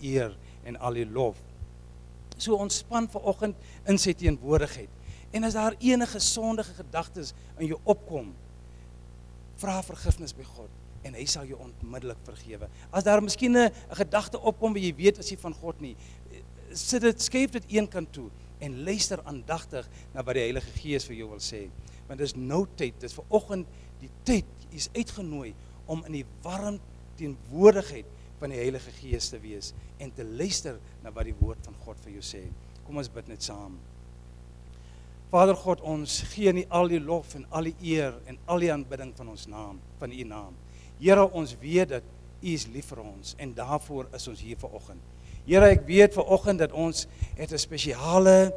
eer en al die lof. So ontspan vanoggend in sy teenwoordigheid. En as daar enige sondige gedagtes in jou opkom, vra vergifnis by God en hy sal jou onmiddellik vergewe. As daar miskien 'n gedagte opkom wat jy weet is nie van God nie, skuif dit een kant toe en luister aandagtig na wat die Heilige Gees vir jou wil sê. Want dis nou tyd, dis vanoggend die tyd, jy is uitgenooi om in die warm teenwoordigheid van die Heilige Gees te wees en te luister na wat die woord van God vir jou sê. Kom ons bid net saam. Vader God, ons gee nie al die lof en al die eer en al die aanbidding van ons naam, van U naam. Here, ons weet dat U is lief vir ons en daarvoor is ons hier vanoggend. Here, ek weet vanoggend dat ons het 'n spesiale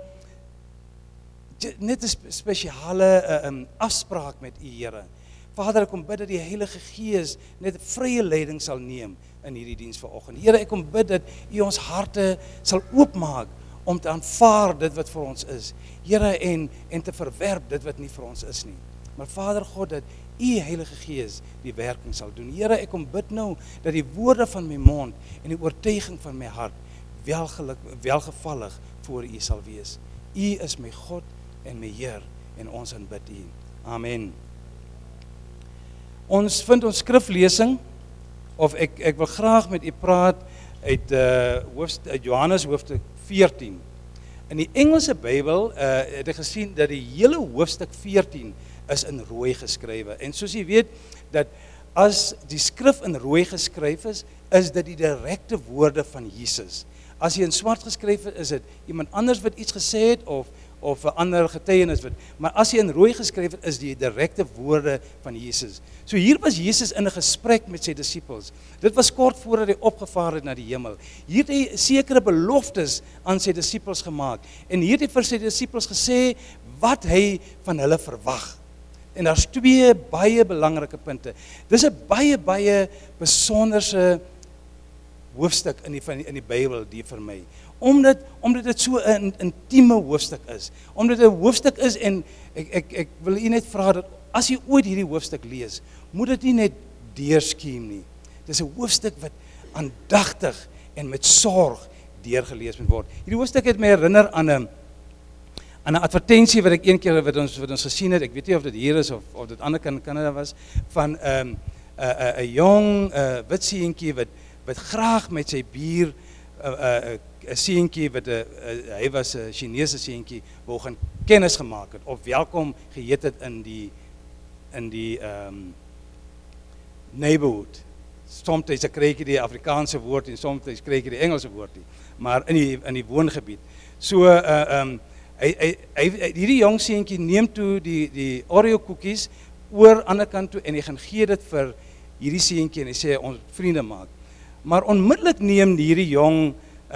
afspraak met U, Here. Vader, ek kom bid dat die Heilige Gees net vrye leiding sal neem in hierdie diens vanoggend. Here, ek kom bid dat U ons harte sal oopmaak om te aanvaar dit wat vir ons is. Here, en te verwerp dit wat nie vir ons is nie. Maar Vader God, dat U Heilige Gees die werking sal doen. Here, ek kom bid nou dat die woorde van my mond en die oortuiging van my hart welgevallig voor U sal wees. U is my God en my Heer en ons aanbid U. Amen. Ons vind ons skriflesing, of ek wil graag met U praat uit Johannes hoofstuk 14. In die Engelse Bybel het ek gesien dat die hele hoofstuk 14 is in rooi geskrywe. En soos jy weet, dat as die skrif in rooi geskryf is dit die direkte woorde van Jesus. As hy in swart geskryf is dit iemand anders wat iets gesê het, of 'n ander getuienis wat, maar as hy in rooi geskryf het, is die direkte woorde van Jesus. So hier was Jesus in 'n gesprek met sy disippels. Dit was kort voordat hy opgevaar het na die hemel. Hier het hy sekere beloftes aan sy disippels gemaak, en hier het hy vir sy disippels gesê wat hy van hulle verwag. En daar's twee baie belangrike punte. Dis 'n baie besonderse hoofstuk in die Bybel die vir my. Omdat dit so 'n intieme hoofstuk is. Omdat dit 'n hoofstuk is, en ek wil u net vra dat as jy ooit hierdie hoofstuk lees, moet dit nie net deurskiem nie. Dis 'n hoofstuk wat aandagtig en met sorg deurgelees moet word. Hierdie hoofstuk het my herinner aan 'n advertensie wat ek een keer wat ons gesien het. Ek weet nie of dit hier is of dit ander kant in Kanada was, van 'n jong wit seentjie wat graag met sy buur 'n seentjie wat hy was 'n Chinese seentjie, wou gaan kennis gemaak het of welkom geheet het in die neighborhood. Soms kry jy die Afrikaanse woord en soms kry jy die Engelse woord, maar in die woongebied. So hierdie jong seentjie neem toe die Oreo koekies oor ander kant toe en hy gaan gee dit vir hierdie seentjie en hy sê ons vriende maak. Maar onmiddellik neem hierdie jong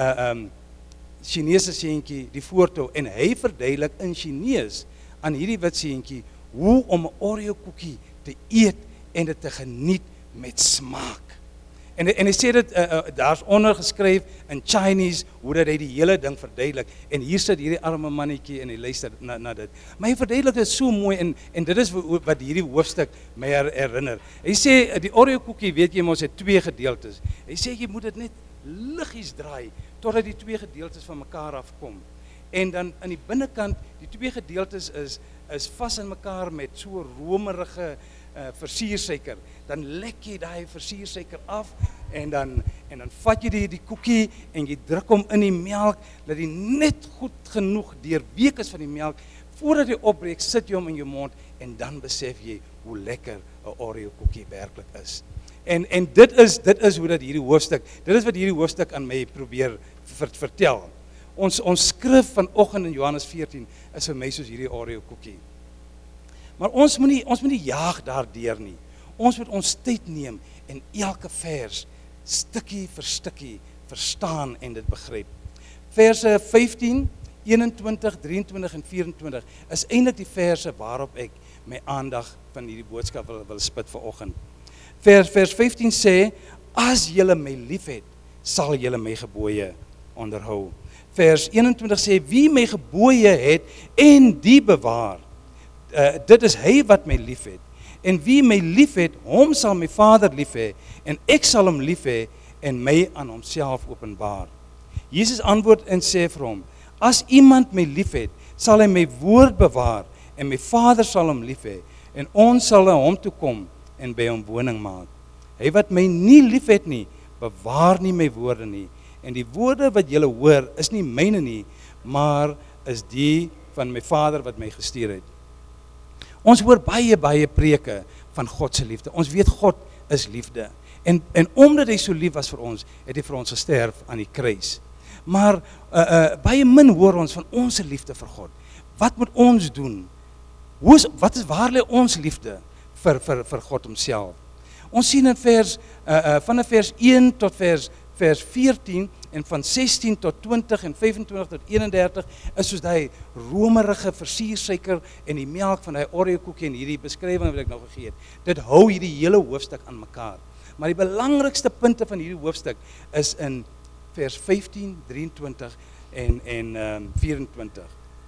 Chinese seentjie die voortou en hy verduidelik in Chinees aan hierdie wit seentjie hoe om 'n Oreo koekie te eet en dit te geniet met smaak. En hy sê dit, daar's onder geskryf in Chinese hoe dat hy die hele ding verduidelik. En hier sit hierdie arme mannetjie en hy luister na dit. Maar hy verduidelik dit so mooi en dit is wat hierdie hoofstuk my herinner. Hy sê die Oreo koekie, weet jy mos, het twee gedeeltes. Hy sê jy moet dit net liggies draai totdat die twee gedeeltes van mekaar afkom. En dan aan die binnekant, die twee gedeeltes is vas in mekaar met so romerige versiersuiker. Dan lek jy daai versiersuiker af en dan vat jy die koekie en jy druk hom in die melk dat hy net goed genoeg deurweek is van die melk. Voordat jy opbreek, sit jy hom in jou mond en dan besef jy hoe lekker 'n Oreo koekie werklik is. En dit is hoe dat hierdie hoofstuk, dit is wat hierdie hoofstuk aan my probeer vertel. Ons skrif vanoggend in Johannes 14 is vir my soos hierdie Oreo koekie. Maar ons moet nie jaag daardeur nie. Ons moet ons tyd neem en elke vers stukkie vir stukkie verstaan en dit begryp. Verse 15, 21, 23 en 24 is eintlik die verse waarop ek my aandag van hierdie boodskap wil spit vanoggend. Vers 15 sê, as julle my liefhet, sal julle my gebooie onderhou. Vers 21 sê, wie my gebooie het en die bewaar, dit is hy wat my liefhet. En wie my liefhet, hom sal my Vader lief hê, en ek sal hom lief hê, en my aan homself openbaar. Jesus antwoord en sê vir hom, as iemand my liefhet, sal hy my woord bewaar, en my Vader sal hom lief hê, en ons sal na hom toe kom en by hom woning maak. Hy wat my nie liefhet nie, bewaar nie my woorde nie, en die woorde wat julle hoor, is nie myne nie, maar is die van my Vader wat my gestuur het. Ons hoor baie preke van God se liefde. Ons weet God is liefde. En omdat hy so lief was vir ons, het hy vir ons gesterf aan die kruis. Maar baie min hoor ons van ons liefde vir God. Wat moet ons doen? Waar lê ons liefde vir God homself? Ons sien in vanaf vers 1 tot vers 14 en van 16 tot 20 en 25 tot 31 is soos die romerige versiersuiker en die melk van die Oreo koekie en hierdie beskrywing wat ek nou gegee het. Dit hou hierdie hele hoofstuk aan mekaar. Maar die belangrikste punte van hierdie hoofstuk is in vers 15, 23 en 24.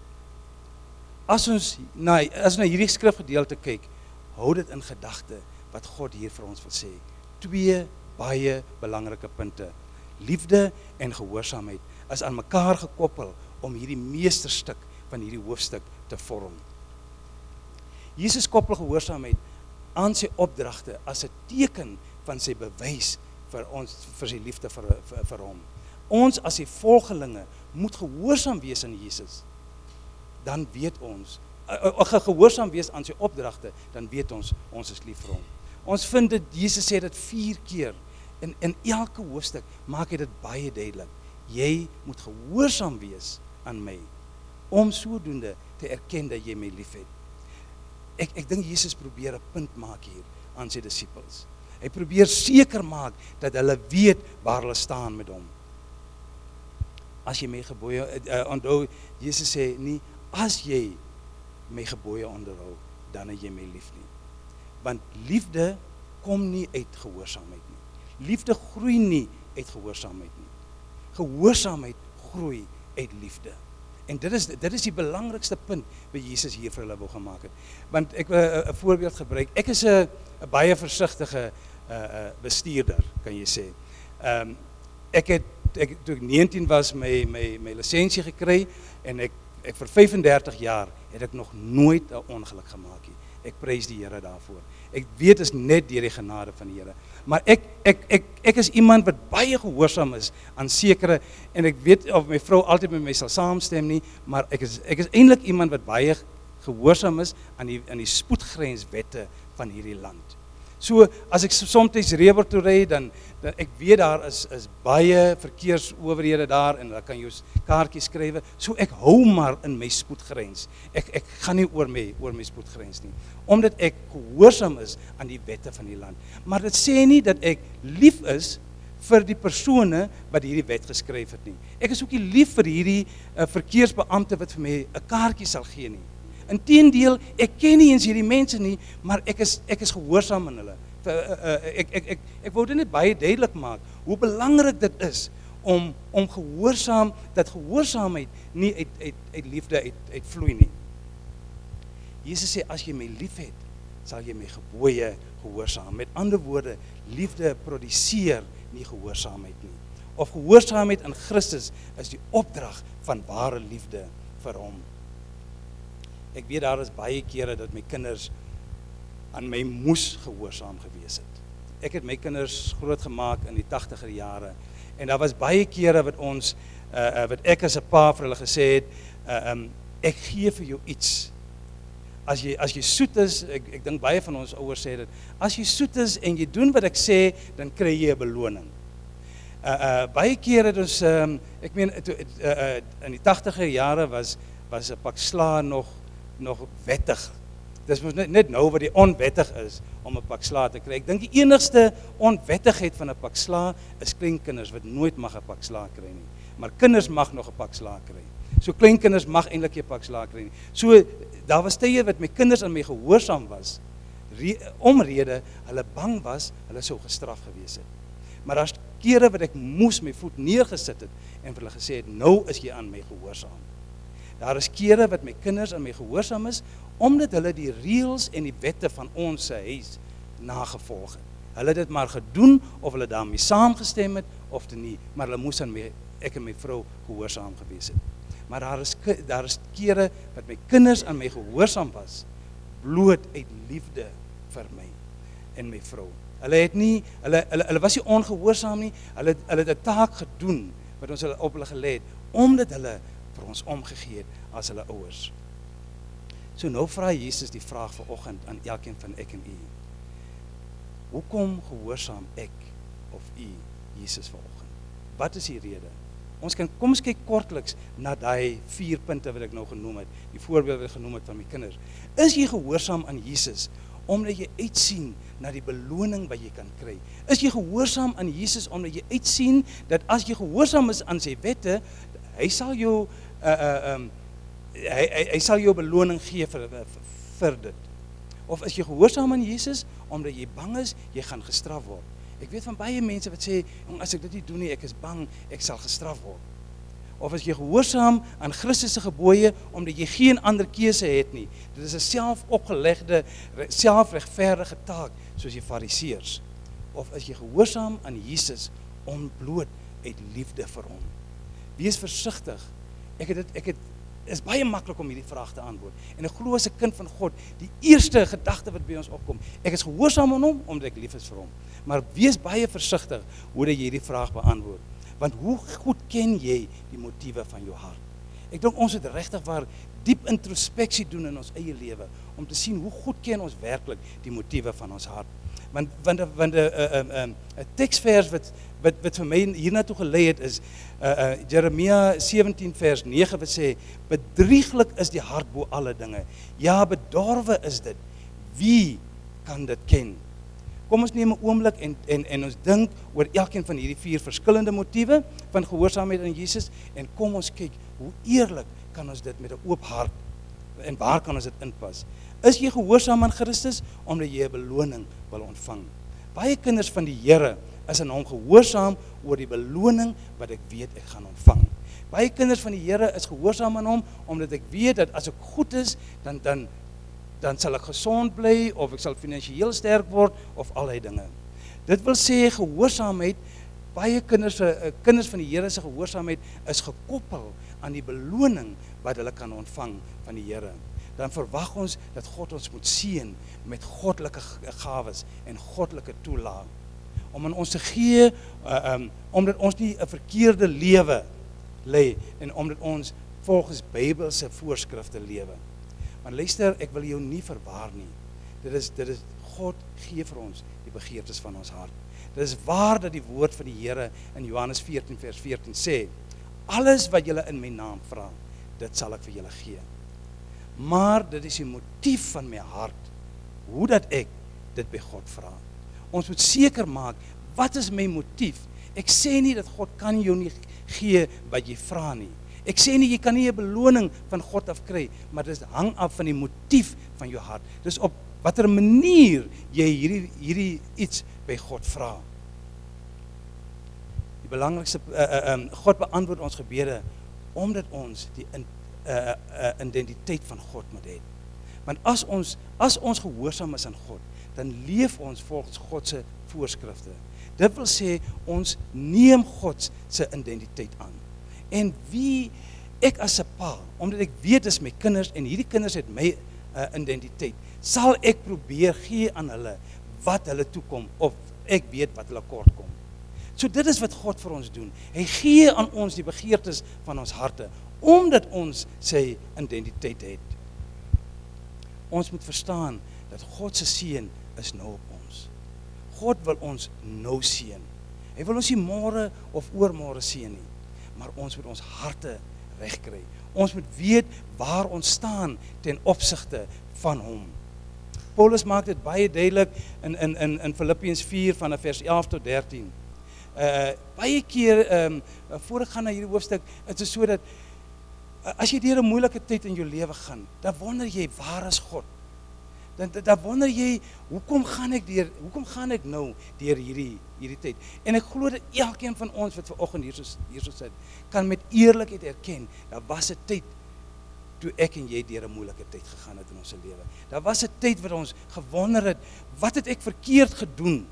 As ons na hierdie skrifgedeelte kyk, hou dit in gedagte wat God hier vir ons wil sê. 2 baie belangrike punte. Liefde en gehoorsaamheid is aan mekaar gekoppel om hierdie meesterstuk van hierdie hoofstuk te vorm. Jesus koppel gehoorsaamheid aan sy opdragte as 'n teken van sy bewys vir sy liefde vir hom. Ons as sy volgelinge moet gehoorsaam wees aan Jesus. Dan weet ons, gehoorsaam wees aan sy opdragte, dan weet ons is lief vir hom. Ons vind dit, Jesus sê dit 4 keer. In elke hoofstuk maak hy dit baie duidelik. Jy moet gehoorsaam wees aan my, om sodoende te erken dat jy my liefhet. Ek dink Jesus probeer 'n punt maak hier aan sy disippels. Hy probeer seker maak dat hulle weet waar hulle staan met hom. As jy my gebooie onthou, Jesus sê nie, as jy my gebooie onderhou, dan het jy my lief nie. Want liefde kom nie uit gehoorsaamheid nie. Liefde groei nie uit gehoorsaamheid nie. Gehoorsaamheid groei uit liefde. En dit is die belangrikste punt wat Jesus hier vir hulle wou gemaak het. Want ek wil 'n voorbeeld gebruik. Ek is 'n baie versigtige bestuurder, kan jy sê. Toe ek 19 was, my lisensie gekry en ek vir 35 jaar het ek nog nooit 'n ongeluk gemaak nie. Ek prys die Here daarvoor. Ek weet is net deur die genade van die Here. Maar ek is iemand wat baie gehoorsaam is aan sekere, en ek weet of my vrou altyd met my sal saamstem nie, maar ek is eintlik iemand wat baie gehoorsaam is aan die spoedgrenswette van hierdie land. So as ek soms Reber toe ry, dan ek weet daar is baie verkeersowerhede daar en hulle kan jou kaartjies skryf. So ek hou maar in my spoedgrens. Ek gaan nie oor my spoedgrens nie, omdat ek gehoorsaam is aan die wette van die land. Maar dit sê nie dat ek lief is vir die persone wat hierdie wet geskryf het nie. Ek is ook nie lief vir hierdie verkeersbeampte wat vir my 'n kaartjie sal gee nie. Inteendeel, ek ken nie eens hierdie mense nie, maar ek is gehoorsaam aan hulle. Ek wou dit net baie duidelik maak, hoe belangrik dit is om dat gehoorsaamheid nie uit liefde uitvloei nie. Jesus sê, as jy my liefhet, sal jy my gebooie gehoorsaam. Met ander woorde, liefde produseer nie gehoorsaamheid nie. Of gehoorsaamheid in Christus is die opdrag van ware liefde vir hom. Ek weet daar is baie kere dat my kinders aan my moes gehoorsaam gewees het. Ek het my kinders groot gemaak in die 80er jare. En daar was baie kere wat ek as 'n pa vir hulle gesê het, ek gee vir jou iets. As jy soet is, ek dink baie van ons ouers sê dit, as jy soet is en jy doen wat ek sê, dan kry jy 'n beloning. Baie kere het ons, ek meen, in die 80er jare was 'n pak sla nog wettig. Dis mos net nou wat die onwettig is om 'n pak sla te kry. Ek dink die enigste onwettigheid van 'n pak sla is kleinkinders wat nooit mag 'n pak sla kry nie. Maar kinders mag nog 'n pak sla kry. So kleinkinders mag eintlik nie 'n pak sla kry nie. So daar was tye wat my kinders aan my gehoorsaam was, omrede hulle bang was, hulle sou gestraf gewees het. Maar daar's kere wat ek moes my voet neergesit het en vir hulle gesê het, nou is jy aan my gehoorsaam. Daar is kere wat my kinders aan my gehoorsaam is, omdat hulle die reëls en die wette van ons huis nagevolg het. Hulle het dit maar gedoen, of hulle daarmee saamgestem het, of te nie, maar hulle moes aan ek en my vrou gehoorsaam gewees het. Maar daar is kere wat my kinders aan my gehoorsaam was, bloot uit liefde vir my en my vrou. Hulle was nie ongehoorsaam nie, hulle het 'n taak gedoen, wat ons op hulle gelê het, omdat hulle vir ons omgegee het as hulle ouers. So nou vra Jesus die vraag vanoggend aan elkeen van ek en u. Hoekom gehoorsaam ek of u Jesus vanoggend? Wat is die rede? Kom ons kyk kortliks na daai 4 punte wat ek nou genoem het, die voorbeeld wat ek genoem het van my kinders. Is jy gehoorsaam aan Jesus omdat jy uitsien na die beloning wat jy kan kry? Is jy gehoorsaam aan Jesus omdat jy uitsien dat as jy gehoorsaam is aan sy wette, hy sal jou hy sal jou beloning gee vir dit? Of is jy gehoorsaam aan Jesus omdat jy bang is jy gaan gestraf word? Ek weet van baie mense wat sê, as ek dit nie doen nie, ek is bang ek sal gestraf word. Of is jy gehoorsaam aan Christus se gebooie omdat jy geen ander keuse het nie? Dit is 'n selfopgelegde, selfregverdige taak soos die Fariseërs. Of is jy gehoorsaam aan Jesus ontbloot uit liefde vir hom? Wees versigtig. Is baie maklik om hierdie vraag te antwoord. En ek glo as 'n kind van God, die eerste gedagte wat by ons opkom, ek is gehoorsaam aan hom omdat ek lief is vir hom. Maar wees baie versigtig hoe dat jy hierdie vraag beantwoord. Want hoe goed ken jy die motiewe van jou hart? Ek dink ons moet regtig waar diep introspeksie doen in ons eie lewe om te sien hoe goed ken ons werklik die motiewe van ons hart. Want 'n teksvers wat vir my hiernatoe gelei het is Jeremia 17 vers 9 wat sê, bedrieglik is die hart bo alle dinge. Ja, bedorwe is dit. Wie kan dit ken? Kom ons neem 'n oomblik en ons dink oor elkeen van hierdie 4 verskillende motiewe van gehoorsaamheid aan Jesus en kom ons kyk hoe eerlik kan ons dit met 'n oop hart en waar kan ons dit inpas? Is jy gehoorsaam aan Christus omdat jy 'n beloning wil ontvang? Baie kinders van die Here is aan hom gehoorsaam oor die beloning wat ek weet ek gaan ontvang. Baie kinders van die Here is gehoorsaam aan hom omdat ek weet dat as ek goed is, dan sal ek gesond bly of ek sal finansiëel sterk word of allerlei dinge. Dit wil sê gehoorsaamheid, baie kinders van die Here se gehoorsaamheid is gekoppel aan die beloning wat hulle kan ontvang van die Here. Dan verwag ons dat God ons moet seën met goddelike gawes en goddelike toelaag. Om aan ons te gee, omdat ons nie 'n verkeerde lewe lei en omdat ons volgens Bybelse voorskrifte lewe. Maar luister, ek wil jou nie verwar nie. Dit is God gee vir ons die begeertes van ons hart. Dit is waar dat die woord van die Here in Johannes 14 vers 14 sê, alles wat julle in my naam vra, dit sal ek vir julle gee. Maar dit is die motief van my hart, hoe dat ek dit by God vra. Ons moet seker maak, wat is my motief? Ek sê nie dat God kan jou nie gee wat jy vra nie. Ek sê nie, jy kan nie 'n beloning van God af kry, maar dit hang af van die motief van jou hart. Dis op watter manier jy hierdie iets by God vra. Die belangrikste, God beantwoord ons gebede, omdat ons die identiteit van God moet hê. Want as ons gehoorsaam is aan God, dan leef ons volgens God se voorskrifte. Dit wil sê, ons neem God se identiteit aan. En wie ek as 'n pa, omdat ek weet dis my kinders en hierdie kinders het my identiteit, sal ek probeer gee aan hulle wat hulle toekom of ek weet wat hulle kort kom. So dit is wat God vir ons doen. Hy gee aan ons die begeertes van ons harte omdat ons sy identiteit het. Ons moet verstaan dat God se seën is nou op ons. God wil ons nou seën. Hy wil ons nie môre of oormôre seën nie. Maar ons moet ons harte regkry. Ons moet weet waar ons staan ten opsigte van hom. Paulus maak dit baie duidelik in Filippense 4 van vers 11 tot 13. Baie keer voor ek gaan na hierdie hoofstuk, dit is so dat as jy deur 'n moeilike tyd in jou lewe gaan, dan wonder jy, waar is God? Dan wonder jy, hoekom gaan ek nou deur hierdie tyd? En ek glo dat elkeen van ons wat vanoggend hierso sit, kan met eerlikheid erken, daar was 'n tyd toe ek en jy deur 'n moeilike tyd gegaan het in ons lewe. Daar was 'n tyd wat ons gewonder het, wat het ek verkeerd gedoen?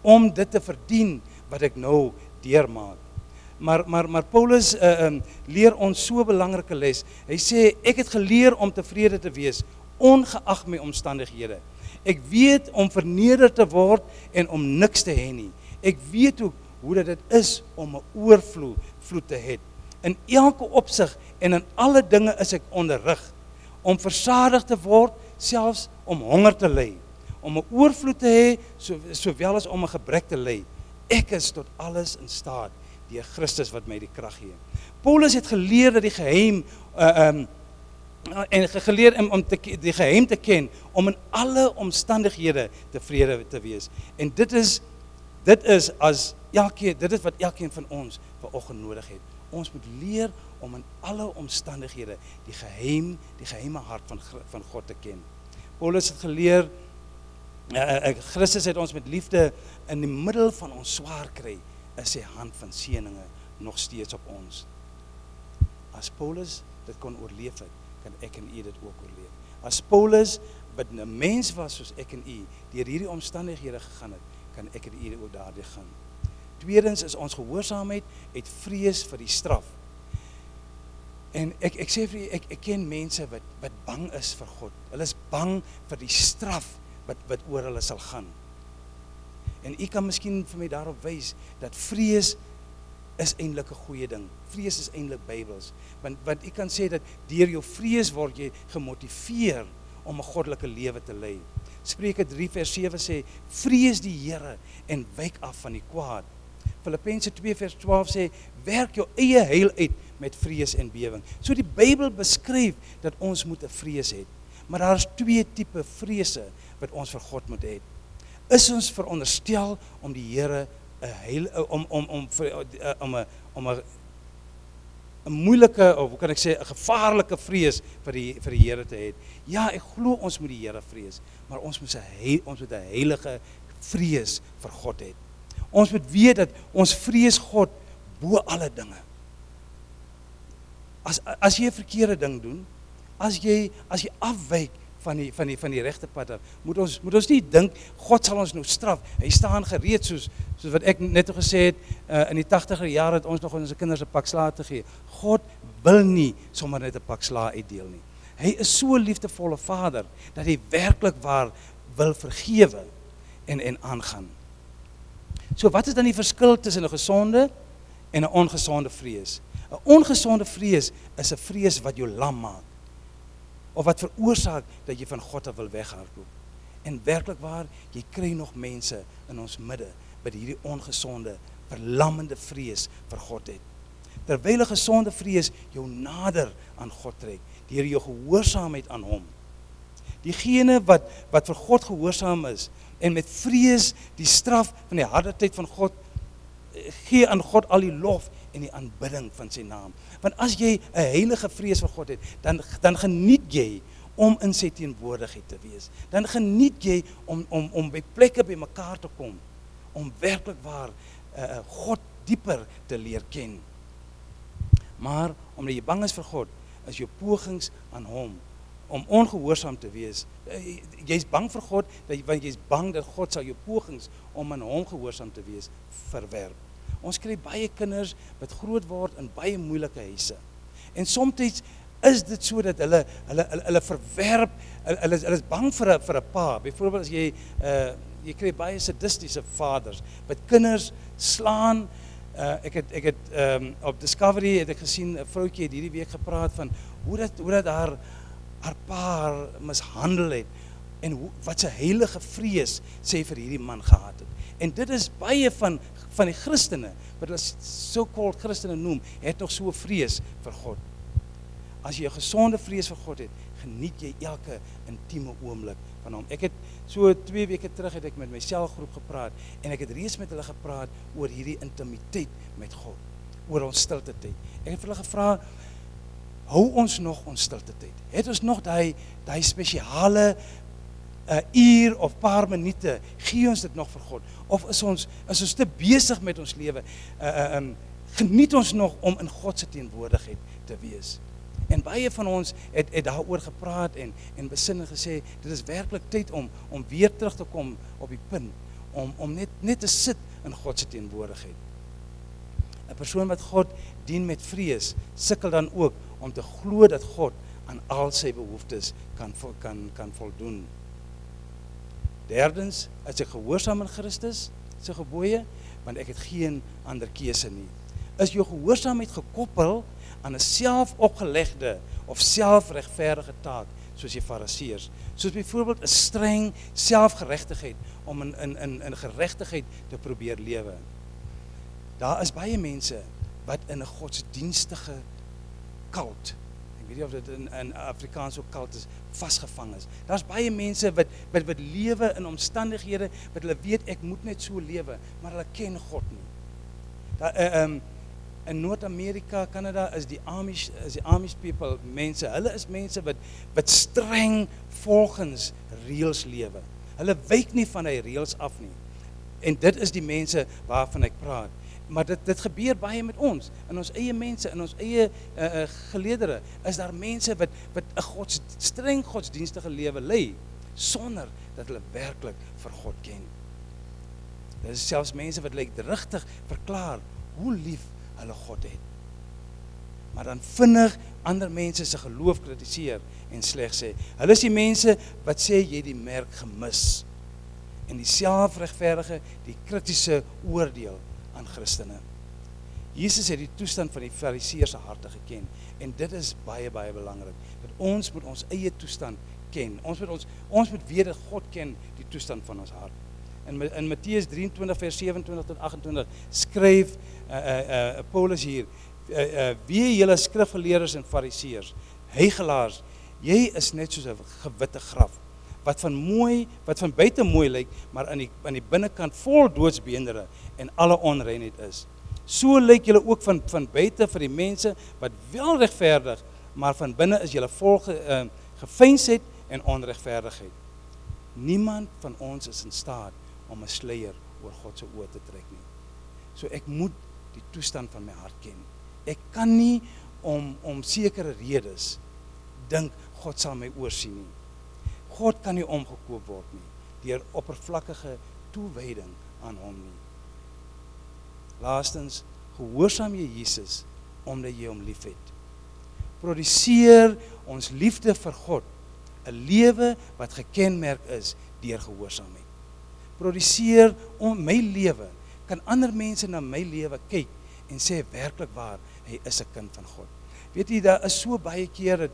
om dit te verdien wat ek nou deurmaak. Maar Paulus leer ons so 'n belangrike les. Hy sê, ek het geleer om tevrede te wees, ongeag my omstandighede. Ek weet om verneder te word en om niks te hê nie. Ek weet ook hoe dit is om 'n oorvloed te hê. In elke opsig en in alle dinge is ek onderrig. Om versadig te word, selfs om honger te ly. Om 'n oorvloed te hê, sowel as om 'n gebrek te ly. Ek is tot alles in staat, deur Christus wat my die krag gee. Paulus het geleer dat die geheim om die geheim te ken, om in alle omstandighede tevrede te wees. En dit is wat elkeen van ons vanoggend nodig het. Ons moet leer om in alle omstandighede die geheime hart van God te ken. Paulus het geleer, Christus het ons met liefde in die middel van ons swaar kry, is sy hand van seëninge nog steeds op ons. As Paulus dit kon oorleef het, kan ek en u dit ook oorleef. As Paulus, wat 'n mens was soos ek en u, deur hierdie omstandighede gegaan het, kan ek en u ook daardeur gaan. Tweedens is ons gehoorsaamheid uit vrees vir die straf. En ek sê vir u, ek ken mense wat bang is vir God. Hulle is bang vir die straf wat oor hulle sal gaan. En u kan miskien vir my daarop wys dat vrees is eintlik 'n goeie ding. Vrees is eintlik Bybels. Want u kan sê dat deur jou vrees word jy gemotiveer om 'n goddelike lewe te lei. Spreuke 3 vers 7 sê, vrees die Here en wyk af van die kwaad. Filippense 2 vers 12 sê, werk jou eie heil uit met vrees en bewering. So die Bybel beskryf dat ons moet 'n vrees hê. Maar daar is twee tipe vrese wat ons vir God moet hê. Is ons veronderstel om die Here 'n moeilike, of hoe kan ek sê, 'n gevaarlike vrees vir die Here te hê? Ja, ek glo ons moet die Here vrees, maar ons moet 'n heilige vrees vir God hê. Ons moet weet dat ons vrees God bo alle dinge. As jy 'n verkeerde ding doen, as jy afwyk van die regte pad af, moet ons nie dink God sal ons nou straf. Hy staan gereed soos wat ek net gesê het, in die 80er jare het ons nog ons kinders 'n pak slaag te gee. God wil nie sommer net 'n pak slaag uitdeel nie. Hy is so 'n liefdevolle Vader dat hy werklik waar wil vergewe en aangaan. So wat is dan die verskil tussen 'n gesonde en 'n ongesonde vrees? 'n Ongesonde vrees is 'n vrees wat jou lam maak, of wat veroorsaak dat jy van God af wil weghardloop. En werklik waar, jy kry nog mense in ons midde wat hierdie ongesonde, verlammende vrees vir God het. Terwyl 'n gesonde vrees jou nader aan God trek, deur jou gehoorsaamheid aan hom. Diegene wat vir God gehoorsaam is, en met vrees die straf van die harde tyd van God, gee aan God al die lof en die aanbidding van sy naam. Want as jy 'n heilige vrees vir God het, dan geniet jy om in sy teenwoordigheid te wees. Dan geniet jy om by plekke by mekaar te kom, om werklik waar God dieper te leer ken. Maar omdat jy bang is vir God, is jou pogings aan hom om ongehoorsaam te wees. Jy's bang vir God, want jy's bang dat God sal jou pogings om aan hom gehoorsaam te wees verwerp. Ons kry baie kinders wat groot word in baie moeilike huise. En soms is dit so dat hulle verwerp, hulle is bang vir 'n pa. Byvoorbeeld as jy kry baie sadistiese vaders wat kinders slaan. Ek het op Discovery het ek gesien 'n vroutjie het hierdie week gepraat van hoe dat haar pa haar mishandel het en wat sy heilige vrees sy vir hierdie man gehad het. En dit is baie van die Christene, wat hulle so-called Christene noem, het nog so 'n vrees vir God. As jy 'n gesonde vrees vir God het, geniet jy elke intieme oomblik van hom. Ek het so 2 weke terug het ek met my selgroep gepraat en ek het reeds met hulle gepraat oor hierdie intimiteit met God, oor ons stilte tyd. Ek het vir hulle gevra, hou ons nog ons stilte tyd? Het ons nog daai spesiale uur of paar minute, gee ons dit nog vir God? Of is ons te besig met ons lewe? Geniet ons nog om in God se teenwoordigheid te wees? En baie van ons het daaroor gepraat en besin en gesê, dit is werklik tyd om weer terug te kom op die punt, om net te sit in God se teenwoordigheid. 'n Persoon wat God dien met vrees, sukkel dan ook om te glo dat God aan al sy behoeftes kan voldoen. Derdens, is ek gehoorsaam aan Christus se gebooie, want ek het geen ander keuse nie. Is jou gehoorsaamheid gekoppel aan 'n selfopgelegde of selfregverdige taak, soos die Fariseërs, soos byvoorbeeld 'n streng selfgeregtigheid om in geregtigheid te probeer lewe. Daar is baie mense wat in 'n godsdienstige kult, ek weet nie of dit in Afrikaans ook kult is, vasgevang is. Daar's baie mense wat lewe in omstandighede wat hulle weet ek moet net so lewe, maar hulle ken God nie. In Noord-Amerika, Canada is die Amish people mense. Hulle is mense wat streng volgens reëls lewe. Hulle wyk nie van die reëls af nie. En dit is die mense waarvan ek praat. Maar dit gebeur baie met ons, in ons eie mense, in ons eie geleedere, is daar mense wat 'n streng godsdienstige lewe lei, sonder dat hulle werklik vir God ken. Daar is selfs mense wat regtig verklaar hoe lief hulle God het. Maar dan vinnig ander mense se geloof kritiseer en sleg sê. Hulle is die mense wat sê jy het die merk gemis. En die selfregverdige, die kritiese oordeel aan Christene. Jesus het die toestand van die Fariseërs se harte geken. En dit is baie, baie belangrik. Dat ons moet ons eie toestand ken. Ons moet weet dat God ken die toestand van ons hart. In Matteus 23 vers 27 tot 28 skryf Paulus hier, wie julle skrifgeleerdes en Fariseërs, heiligelaars, jy is net soos 'n gewitte graf, wat van buite mooi lyk, maar aan die binnekant vol doodsbeendere en alle onreinheid is. So lyk julle ook van buite vir die mense wat wel regverdig, maar van binne is julle vol geveinsheid en onregverdigheid. Niemand van ons is in staat om 'n sluier oor God se oë te trek nie. So ek moet die toestand van my hart ken. Ek kan nie om sekere redes dink God sal my oorsien nie. God kan nie omgekoop word nie deur oppervlakkige toewyding aan hom nie. Laastens, gehoorsaam jy Jesus omdat jy hom liefhet. Produseer ons liefde vir God 'n lewe wat gekenmerk is deur gehoorsaamheid. Produseer my lewe, kan ander mense na my lewe kyk en sê werklik waar, hy is 'n kind van God. Weet jy, daar is so baie keer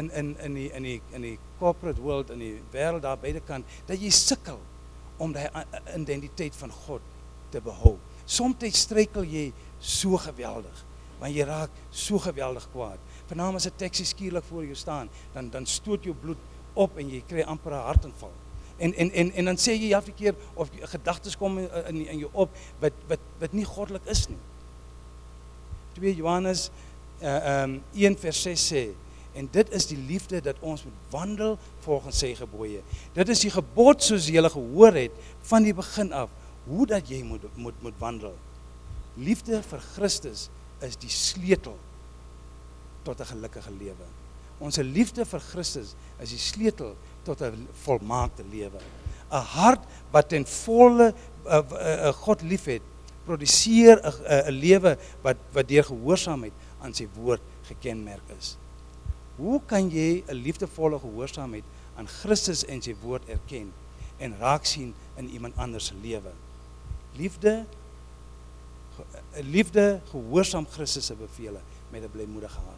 in die corporate world, in die wêreld daar buitekant, dat jy sukkel om die identiteit van God te behou. Soms struikel jy so geweldig, want jy raak so geweldig kwaad. Veral as 'n taxi skielik voor jou staan, dan stoot jou bloed op en jy kry amper 'n hartaanval. En dan sê jy elke keer of gedagtes kom in jou op wat nie goddelik is nie. 2 Johannes 1 vers 6 sê, en dit is die liefde dat ons moet wandel volgens sy gebooie. Dit is die gebod soos jy gehoor het van die begin af, hoe dat jy moet wandel. Liefde vir Christus is die sleutel tot 'n gelukkige lewe. Ons liefde vir Christus is die sleutel tot 'n volmaakte lewe. 'n Hart wat ten volle God liefhet, produseer 'n lewe wat deur gehoorsaamheid aan sy woord gekenmerk is. Hoe kan jy 'n liefdevolle gehoorsaamheid aan Christus en sy woord erken en raak sien in iemand anders se lewe? Liefde gehoorsaam Christus se bevele met 'n blymoedige hart.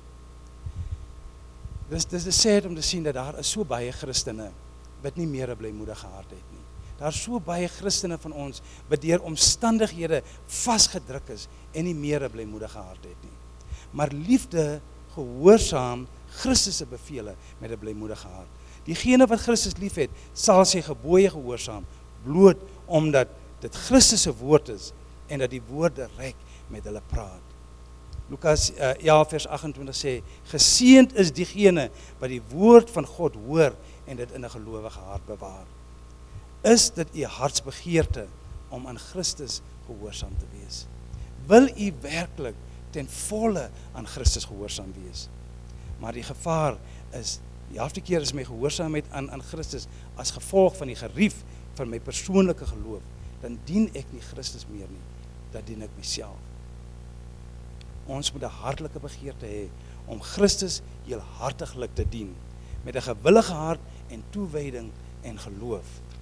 Dis sad om te sien dat daar is so baie Christene wat nie meer 'n blymoedige hart het nie. Daar is so baie Christene van ons wat deur omstandighede vasgedruk is en nie meer 'n blymoedige hart het nie. Maar liefde gehoorsaam Christus se bevele met 'n blymoedige hart. Diegene wat Christus liefhet, sal sy gebooie gehoorsaam, bloot omdat dit Christus se woord is en dat die woorde reg met hulle praat. Lukas 11 vers 28 sê, geseënd is diegene wat die woord van God hoor en dit in 'n gelowige hart bewaar. Is dit u hartsbegeerte om aan Christus gehoorsaam te wees? Wil u werklik ten volle aan Christus gehoorsaam wees? Maar die gevaar is, die helfte keer is my gehoorsaamheid aan Christus as gevolg van die gerief van my persoonlike geloof dan dien ek nie Christus meer nie, dan dien ek myself. Ons moet 'n hartlike begeerte hê om Christus heelhartiglik te dien, met 'n gewillige hart en toewyding en geloof.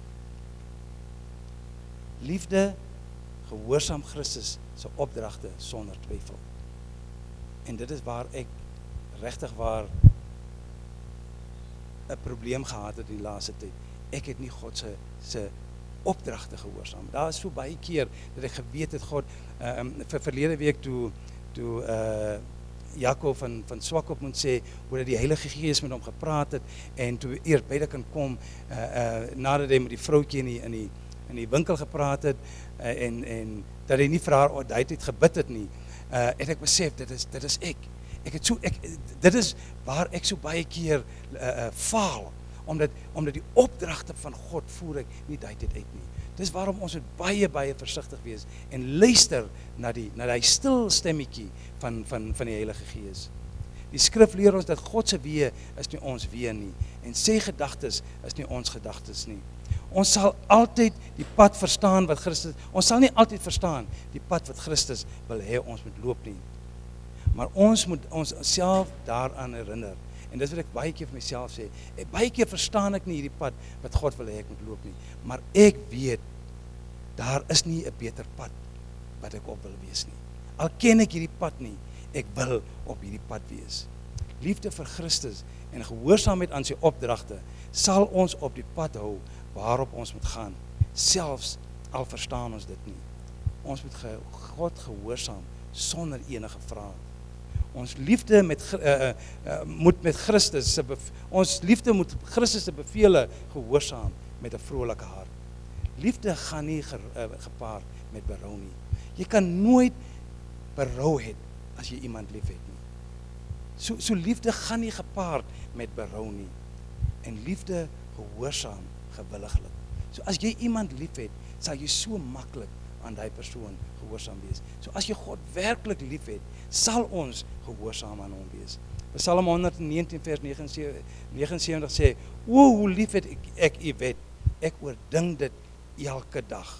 Liefde, gehoorsaam Christus se opdragte sonder twyfel. En dit is waar ek regtig waar 'n probleem gehad het die laaste tyd. Ek het nie God se opdragte gehoorsaam. Daar is so baie keer dat ek geweet het God vir verlede week toe Jakob van Swakop moet sê hoe dat die Heilige Gees met hom gepraat het en toe eers by dit kan kom nadat hy met die vroutjie in die winkel gepraat het en dat hy nie vir haar duidelik gebid het nie. En ek besef dit is ek. Dit is waar ek so baie keer faal omdat die opdragte van God voer ek nie duidelik uit nie. Dis waarom ons moet baie versigtig wees en luister na die stil stemmetjie van die Heilige Gees. Die skrif leer ons dat God se weë is nie ons weë nie en sy gedagtes is nie ons gedagtes nie. Ons sal altyd die pad verstaan wat Christus, ons sal nie altyd verstaan die pad wat Christus wil hê ons moet loop nie. Maar ons moet ons self daaraan herinner. En dis wat ek baie keer vir myself sê, baie keer verstaan ek nie hierdie pad wat God wil hê ek moet loop nie, maar ek weet, daar is nie 'n beter pad wat ek op wil wees nie. Al ken ek hierdie pad nie, ek wil op hierdie pad wees. Liefde vir Christus en gehoorsaamheid aan sy opdragte sal ons op die pad hou waarop ons moet gaan, selfs al verstaan ons dit nie. Ons moet God gehoorsaam sonder enige vrae. Ons liefde moet met Christus ons liefde moet Christus se bevele gehoorsaam met 'n vrolike hart. Liefde gaan nie gepaard met berou nie. Jy kan nooit berou hê as jy iemand liefhet nie. So liefde gaan nie gepaard met berou nie. En liefde gehoorsaam gewilliglik. So as jy iemand liefhet, sal jy so maklik aan daai persoon gehoorsaam wees. So as jy God werklik liefhet, sal ons gehoorsaam aan hom wees. Psalm 119 vers 79 sê, o hoe lief het ek u wet, ek oordink dit elke dag.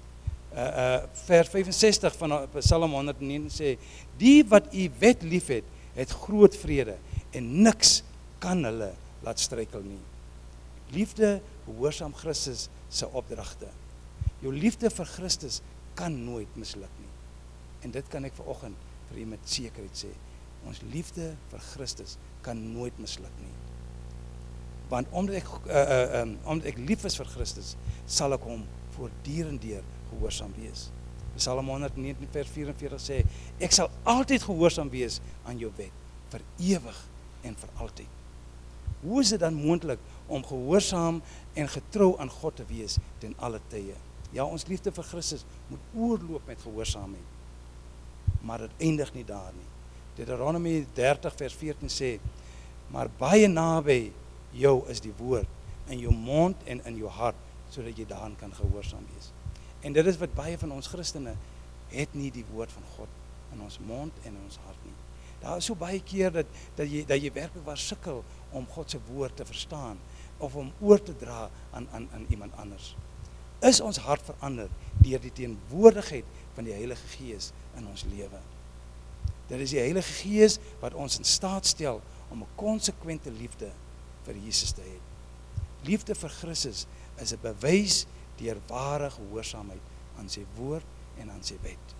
Vers 65 van Psalm 119 sê, die wat u wet liefhet, het groot vrede en niks kan hulle laat struikel nie. Liefde gehoorsaam Christus se opdragte. Jou liefde vir Christus kan nooit misluk nie. En dit kan ek vanoggend vir u met sekerheid sê. Ons liefde vir Christus kan nooit misluk nie. Want omdat ek lief is vir Christus, sal ek hom voortdurend gehoorsaam wees. Psalm 119 vers 44 sê, ek sal altyd gehoorsaam wees aan jou wet, vir ewig en vir altyd. Hoe is dit dan moontlik om gehoorsaam en getrou aan God te wees ten alle tye? Ja, ons liefde vir Christus moet oorloop met gehoorsaamheid. Maar dit eindig nie daar nie. Deuteronomy 30 vers 14 sê, maar baie naby jou is die woord in jou mond en in jou hart, sodat jy daaraan kan gehoorsaam wees. En dit is wat baie van ons Christene het nie die woord van God in ons mond en in ons hart nie. Daar is so baie keer dat jy werklik waar sukkel om God se woord te verstaan of om oor te dra aan iemand anders. Is ons hart verander deur die teenwoordigheid van die Heilige Gees in ons lewe? Dit is die Heilige Gees wat ons in staat stel om 'n konsekwente liefde vir Jesus te hê. Liefde vir Christus is 'n bewys deur ware gehoorsaamheid aan sy woord en aan sy wet.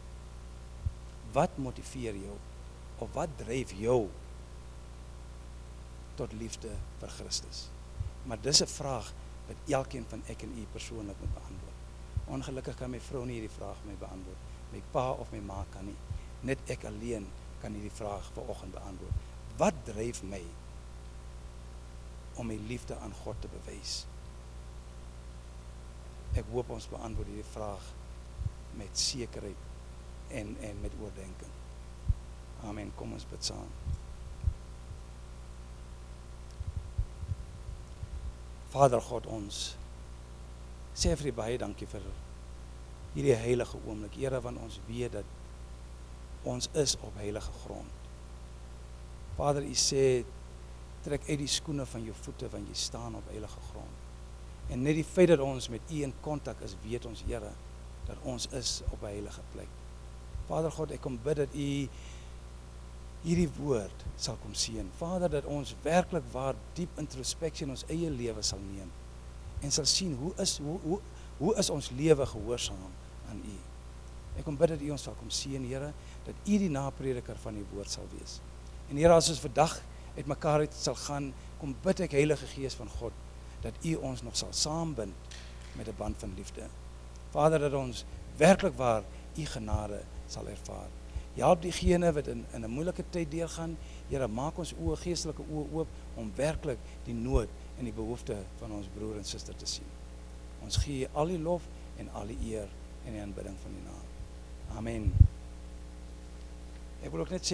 Wat motiveer jou of wat dryf jou tot liefde vir Christus? Maar dis 'n vraag wat elkeen van ek en u persoonlik moet beantwoord. Ongelukkig kan my vrou nie hierdie vraag vir my beantwoord. My pa of my ma kan nie. Net ek alleen kan hierdie vraag vanoggend beantwoord. Wat dryf my om my liefde aan God te bewys? Ek hoop ons beantwoord hierdie vraag met sekerheid en met oordeenking. Amen. Kom ons bid saam. Vader God, ons sê vir U baie dankie vir hierdie heilige oomblik, Here, want ons weet dat ons is op heilige grond. Vader, U sê, trek uit die skoene van jou voete, want jy staan op heilige grond. En net die feit dat ons met U in kontak is, weet ons, Here, dat ons is op 'n heilige plek. Vader God, ek kom bid dat U hierdie woord sal kom seën. Vader, dat ons werklik waar diep introspeksie in ons eie lewe sal neem en sal sien hoe is ons lewe gehoorsaam aan U. Ek kom bid dat U ons sal kom seën, Here, dat U die naprediker van die woord sal wees. En Here, as ons vandag uit mekaar uit sal gaan, kom bid ek, Heilige Gees van God, dat U ons nog sal saambind met 'n band van liefde. Vader, dat ons werklik waar U genade sal ervaar. Help diegene wat in 'n moeilike tyd deurgaan. Here, maak ons oë, geestelike oë oop om werklik die nood en die behoefte van ons broer en suster te sien. Ons gee al die lof en al die eer en die aanbidding van U naam. Amen. Ek wil ook net sê